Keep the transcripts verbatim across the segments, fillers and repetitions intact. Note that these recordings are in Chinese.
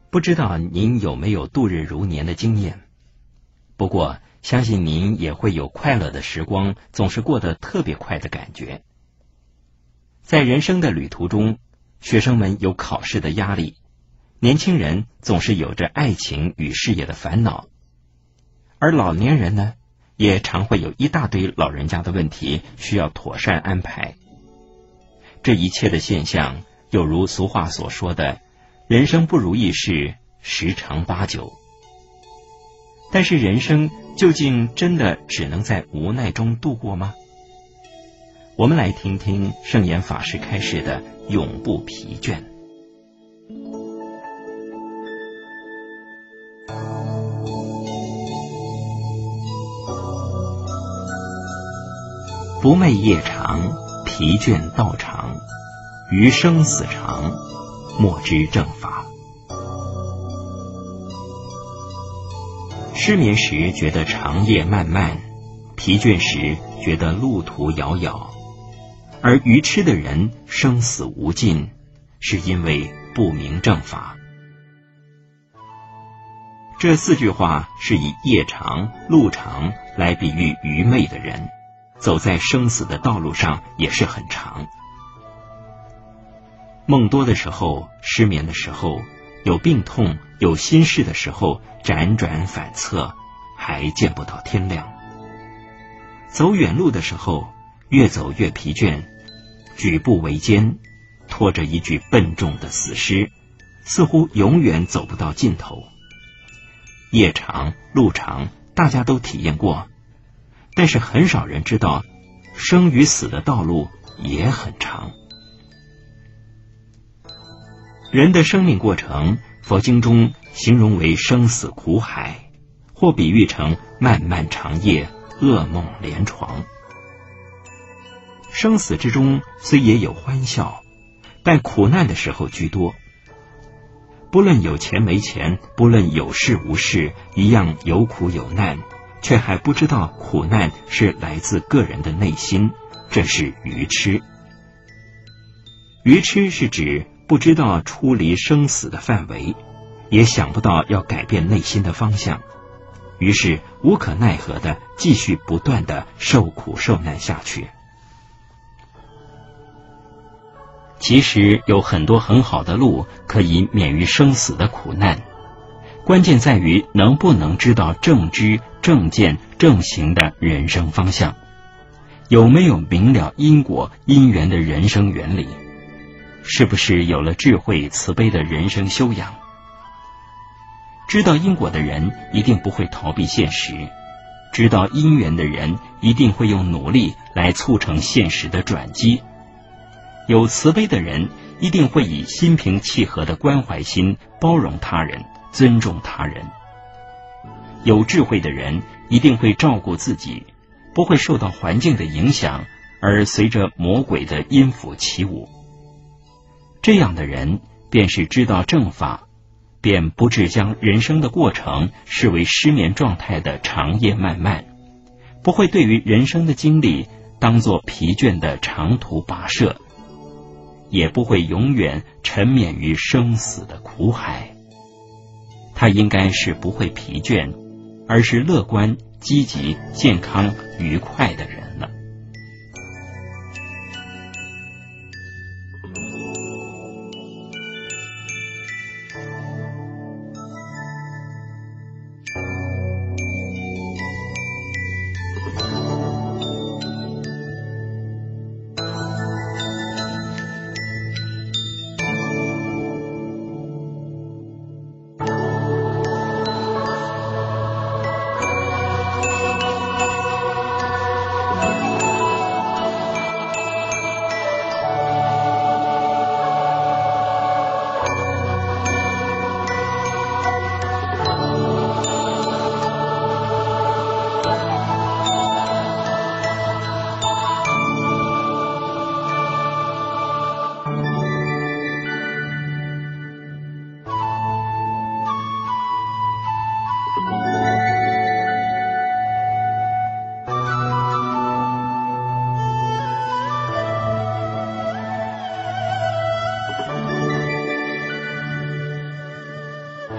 不知道您有没有度日如年的经验？不过相信您也会有快乐的时光总是过得特别快的感觉。在人生的旅途中，学生们有考试的压力，年轻人总是有着爱情与事业的烦恼，而老年人呢，也常会有一大堆老人家的问题需要妥善安排。这一切的现象，有如俗话所说的，人生不如意事十常八九。但是人生究竟真的只能在无奈中度过吗？我们来听听圣严法师开示的永不疲倦。不寐夜长，疲倦道长，余生死长，莫知正法。失眠时觉得长夜漫漫，疲倦时觉得路途遥遥，而愚痴的人生死无尽，是因为不明正法。这四句话是以夜长路长来比喻愚昧的人，走在生死的道路上也是很长。梦多的时候，失眠的时候，有病痛有心事的时候，辗转反侧，还见不到天亮。走远路的时候，越走越疲倦，举步维艰，拖着一具笨重的死尸，似乎永远走不到尽头。夜长路长，大家都体验过，但是很少人知道，生与死的道路也很长。人的生命过程，佛经中形容为生死苦海，或比喻成漫漫长夜，噩梦连床。生死之中虽也有欢笑，但苦难的时候居多。不论有钱没钱，不论有事无事，一样有苦有难，却还不知道苦难是来自个人的内心，这是愚痴。愚痴是指不知道出离生死的范围，也想不到要改变内心的方向，于是无可奈何地继续不断地受苦受难下去。其实有很多很好的路可以免于生死的苦难，关键在于能不能知道正知、正见、正行的人生方向，有没有明了因果因缘的人生原理，是不是有了智慧慈悲的人生修养。知道因果的人一定不会逃避现实，知道因缘的人一定会用努力来促成现实的转机。有慈悲的人一定会以心平气和的关怀心包容他人，尊重他人。有智慧的人一定会照顾自己，不会受到环境的影响而随着魔鬼的阴符起舞。这样的人便是知道正法，便不致将人生的过程视为失眠状态的长夜漫漫，不会对于人生的经历当作疲倦的长途跋涉，也不会永远沉湎于生死的苦海。他应该是不会疲倦，而是乐观、积极、健康、愉快的人了。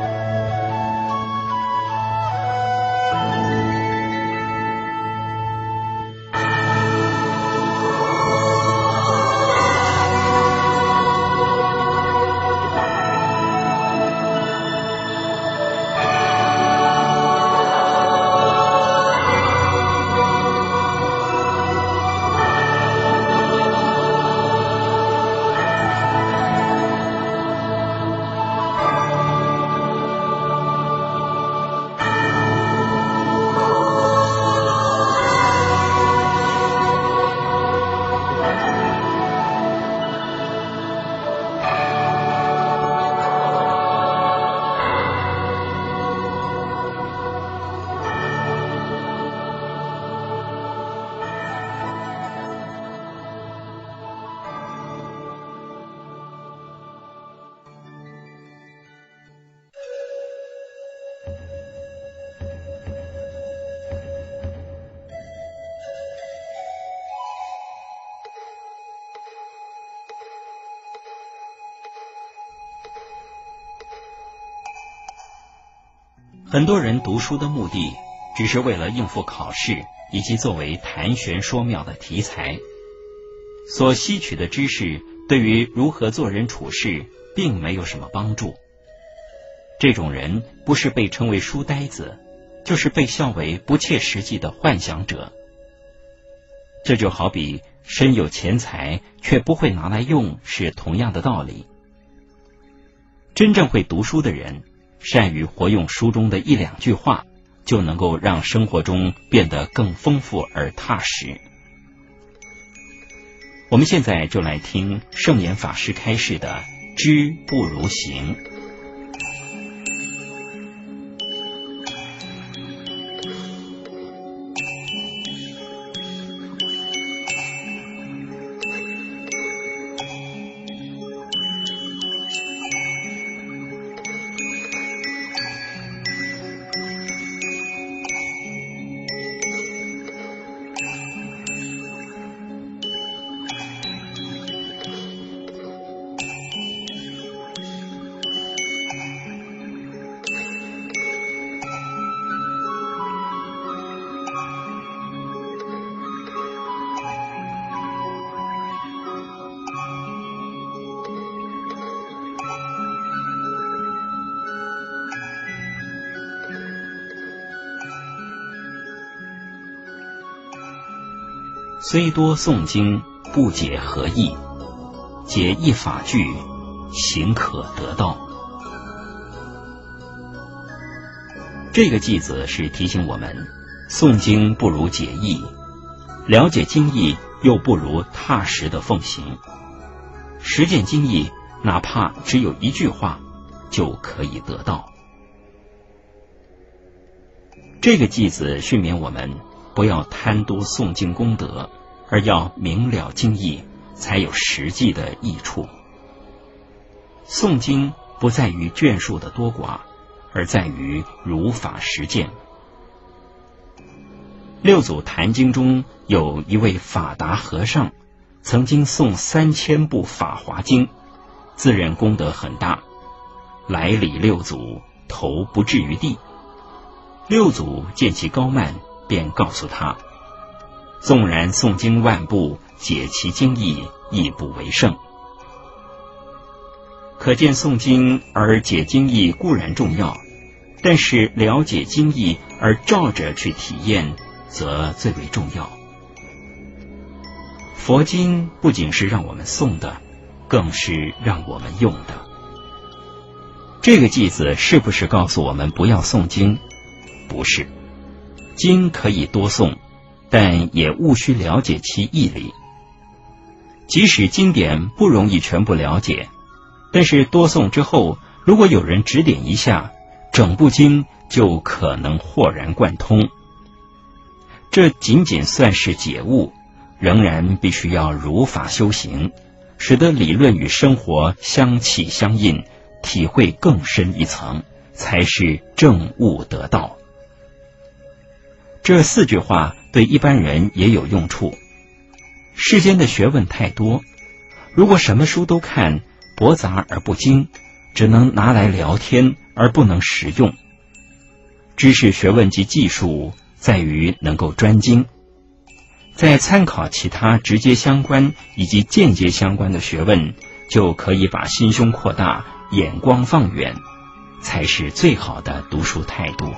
很多人读书的目的只是为了应付考试以及作为谈玄说妙的题材，所吸取的知识对于如何做人处事并没有什么帮助。这种人不是被称为书呆子，就是被笑为不切实际的幻想者。这就好比身有钱财却不会拿来用是同样的道理。真正会读书的人善于活用书中的一两句话，就能够让生活中变得更丰富而踏实。我们现在就来听圣严法师开示的知不如行。虽多诵经，不解何意？解一法句，行可得道。这个句子是提醒我们，诵经不如解义，了解经义又不如踏实的奉行。实践经义，哪怕只有一句话，就可以得到。这个句子训勉我们不要贪多诵经功德，而要明了经义，才有实际的益处。诵经不在于卷数的多寡，而在于如法实践。六祖坛经中有一位法达和尚，曾经诵三千部法华经，自认功德很大，来礼六祖，头不至于地。六祖见其高慢，便告诉他，纵然诵经万部，解其经义，亦不为胜。可见诵经而解经义固然重要，但是了解经义而照着去体验，则最为重要。佛经不仅是让我们诵的，更是让我们用的。这个句子是不是告诉我们不要诵经？不是，经可以多诵，但也务须了解其义理。即使经典不容易全部了解，但是多诵之后，如果有人指点一下，整部经就可能豁然贯通。这仅仅算是解悟，仍然必须要如法修行，使得理论与生活相契相应，体会更深一层，才是正悟得道。这四句话对一般人也有用处。世间的学问太多，如果什么书都看，博杂而不精， 只能拿来聊天，而不能实用。知识学问及技术在于能够专精，在参考其他直接相关以及间接相关的学问，就可以把心胸扩大，眼光放远，才是最好的读书态度。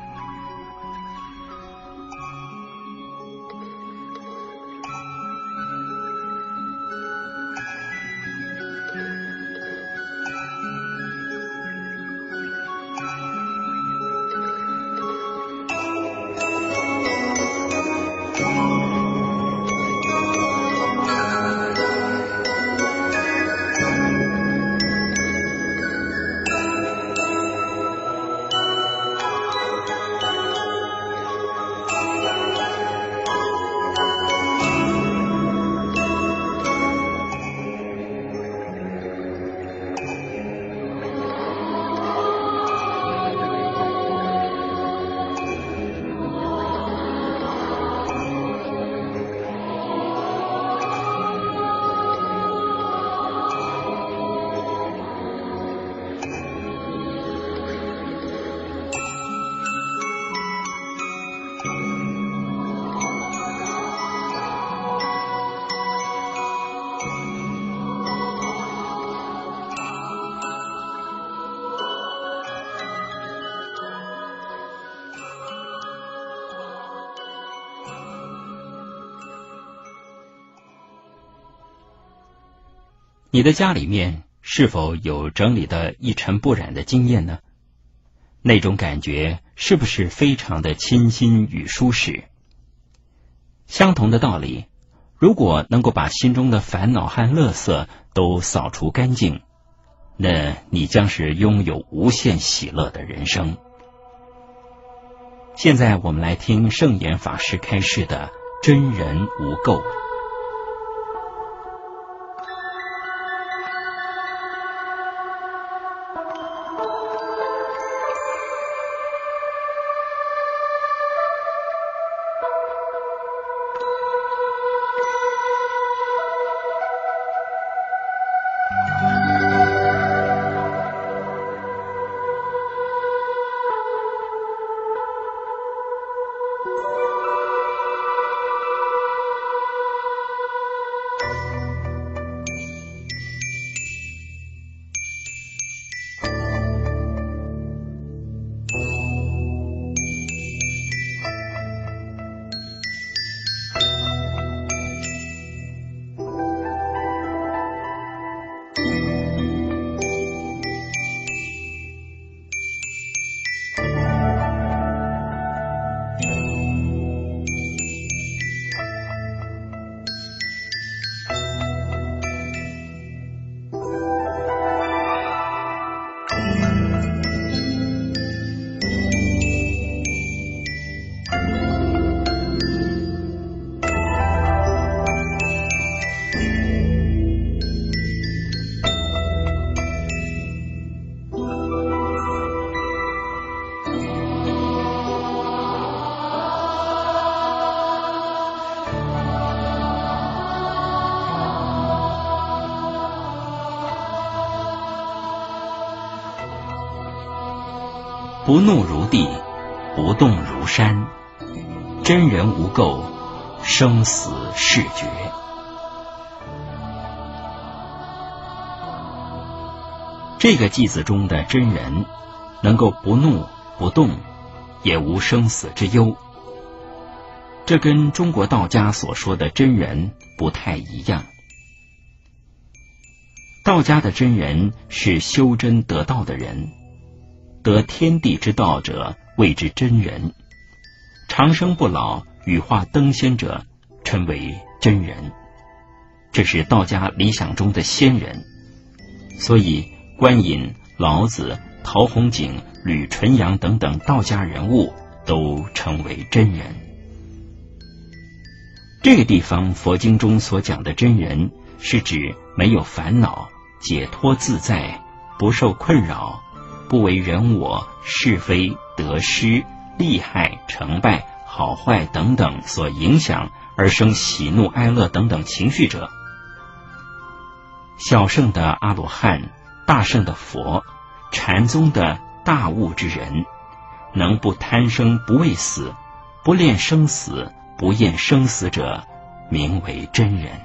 你的家里面是否有整理得一尘不染的经验呢？那种感觉是不是非常的清新与舒适？相同的道理，如果能够把心中的烦恼和垃圾都扫除干净，那你将是拥有无限喜乐的人生。现在我们来听圣严法师开示的真人无垢。不怒如地，不动如山，真人无垢，生死事绝。这个偈子中的真人能够不怒不动，也无生死之忧，这跟中国道家所说的真人不太一样。道家的真人是修真得道的人，得天地之道者谓之真人，长生不老羽化登仙者称为真人，这是道家理想中的仙人。所以观音、老子、陶弘景、吕纯阳等等道家人物都称为真人。这个地方佛经中所讲的真人，是指没有烦恼，解脱自在，不受困扰，不为人我、是非、得失、利害、成败、好坏等等所影响而生喜怒哀乐等等情绪者。小乘的阿罗汉大圣的佛，禅宗的大悟之人，能不贪生不畏死，不恋生死，不厌生死者，名为真人。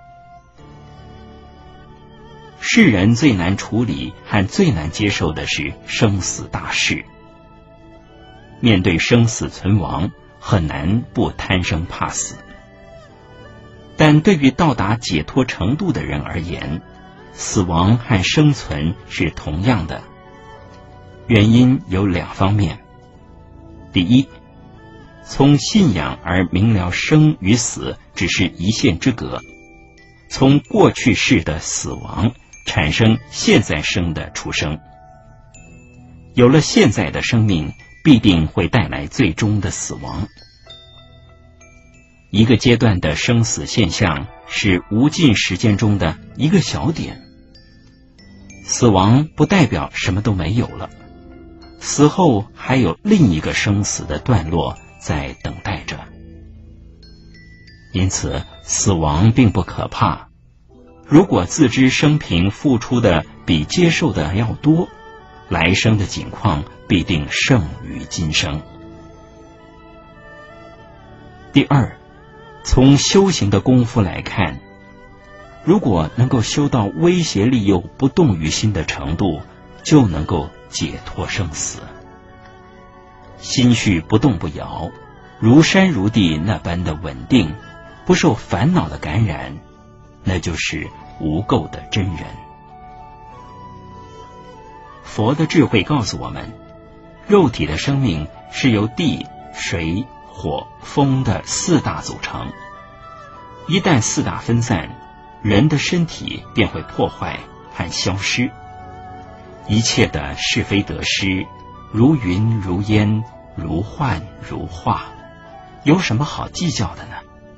世人最难处理和最难接受的是生死大事。面对生死存亡，很难不贪生怕死。但对于到达解脱程度的人而言，死亡和生存是同样的。原因有两方面。第一，从信仰而明了生与死只是一线之隔，从过去世的死亡产生现在生的出生。有了现在的生命，必定会带来最终的死亡。一个阶段的生死现象是无尽时间中的一个小点。死亡不代表什么都没有了，死后还有另一个生死的段落在等待着。因此，死亡并不可怕。如果自知生平付出的比接受的要多，来生的景况必定胜于今生。第二，从修行的功夫来看，如果能够修到威胁利诱不动于心的程度，就能够解脱生死。心绪不动不摇，如山如地那般的稳定，不受烦恼的感染，那就是无垢的真人。佛的智慧告诉我们，肉体的生命是由地、水、火、风的四大组成。一旦四大分散，人的身体便会破坏和消失。一切的是非得失，如云如烟，如幻如化，有什么好计较的呢？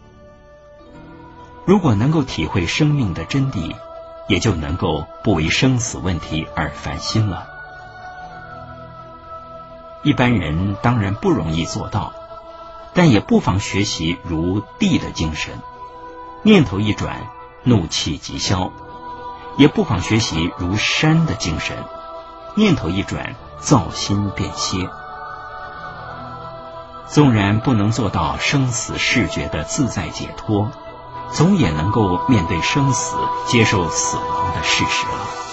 如果能够体会生命的真谛，也就能够不为生死问题而烦心了。一般人当然不容易做到，但也不妨学习如地的精神，念头一转，怒气即消；也不妨学习如山的精神，念头一转，躁心便歇。纵然不能做到生死视觉的自在解脱，总也能够面对生死，接受死亡的事实了。